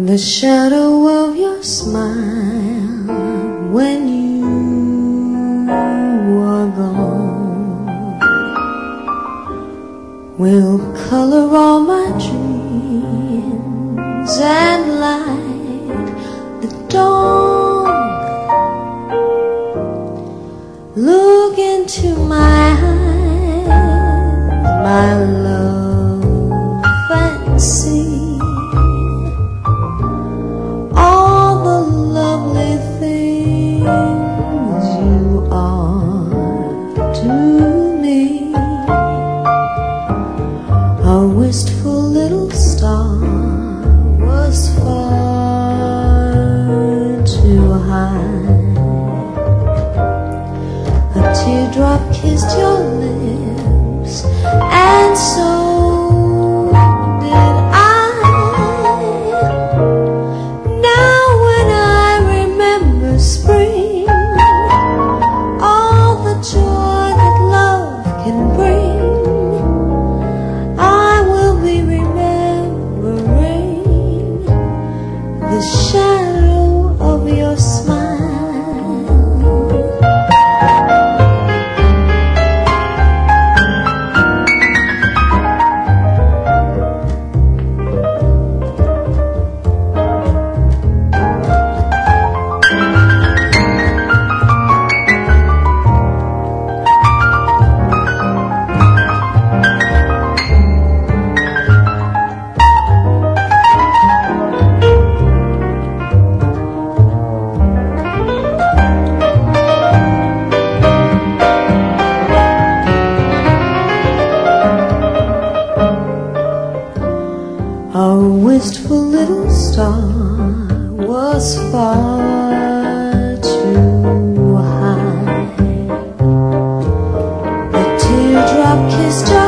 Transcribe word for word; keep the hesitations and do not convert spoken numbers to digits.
The shadow of your smile when you are gone will color all my dreams and light the dawn. Look into my eyes, my love, and see teardrop kissed your lips, and so did I. Now when I remember spring, all the joy that love can bring, I will be remembering the shadow of your smile. A wistful little star was far too high. A teardrop kissed your